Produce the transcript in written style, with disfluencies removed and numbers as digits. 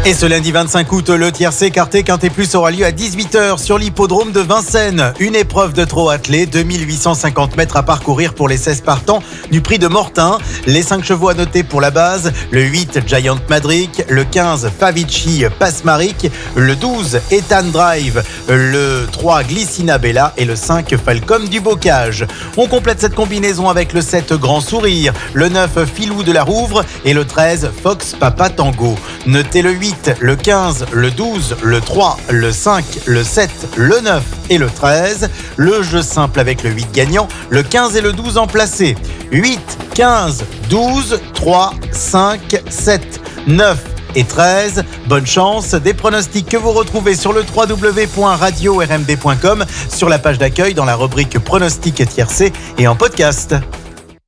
Et ce lundi 25 août, le tiercé Quartet Quintet Plus aura lieu à 18h sur l'hippodrome de Vincennes. Une épreuve de trot attelé, 2850 mètres à parcourir pour les 16 partants du prix de Mortain. Les 5 chevaux à noter pour la base, le 8 Giant Madric, le 15 Favici Pasmaric, le 12 Ethan Drive, le 3 Glycina Bella et le 5 Falcom du Bocage. On complète cette combinaison avec le 7 Grand Sourire, le 9 Filou de la Rouvre et le 13 Fox Papa Tango. Notez le 8, le 15, le 12, le 3, le 5, le 7, le 9 et le 13. Le jeu simple avec le 8 gagnant, le 15 et le 12 en placé. 8, 15, 12, 3, 5, 7, 9 et 13. Bonne chance, des pronostics que vous retrouvez sur le www.radio-rmd.com, sur la page d'accueil dans la rubrique pronostics tiercé et en podcast.